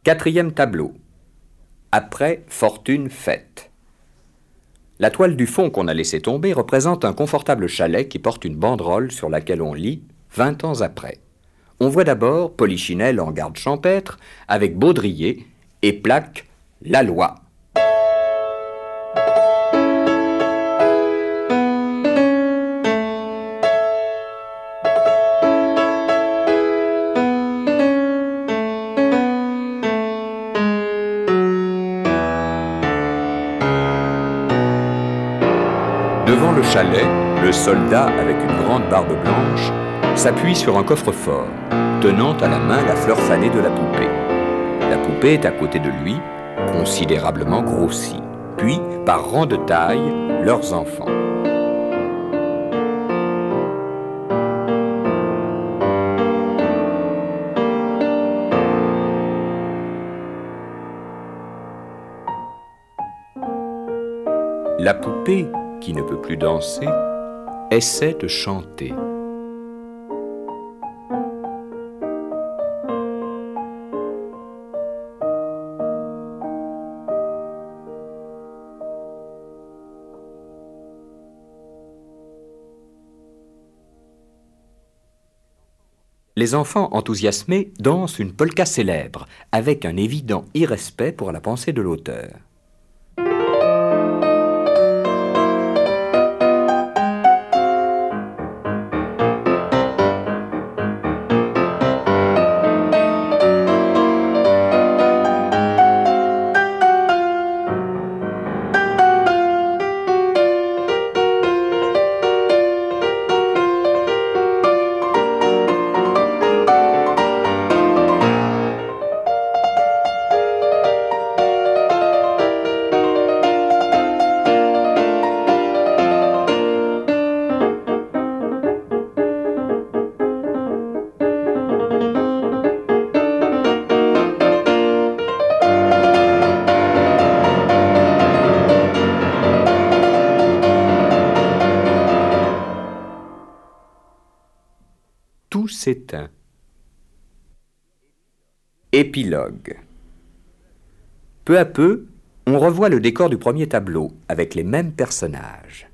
Quatrième tableau. Après fortune faite. La toile du fond qu'on a laissé tomber représente un confortable chalet qui porte une banderole sur laquelle on lit « 20 ans après ». On voit d'abord Polichinelle en garde champêtre avec baudrier et plaque « La loi ». Devant le chalet, le soldat, avec une grande barbe blanche, s'appuie sur un coffre-fort, tenant à la main la fleur fanée de la poupée. La poupée est à côté de lui, considérablement grossie. Puis, par rang de taille, leurs enfants. La poupée, qui ne peut plus danser, essaie de chanter. Les enfants enthousiasmés dansent une polka célèbre, avec un évident irrespect pour la pensée de l'auteur. Tout s'éteint. Épilogue. Peu à peu, on revoit le décor du premier tableau, avec les mêmes personnages.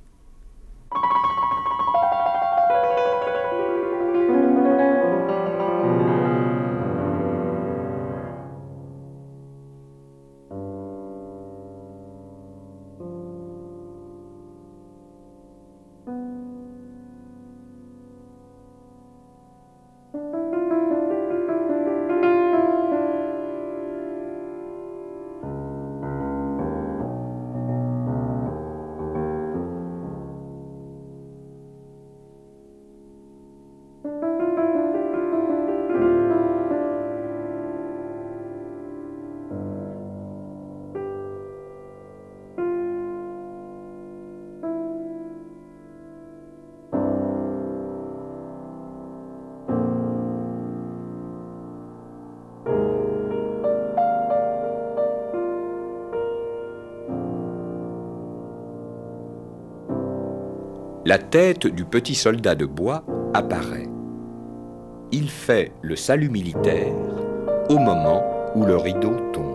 La tête du petit soldat de bois apparaît. Il fait le salut militaire au moment où le rideau tombe.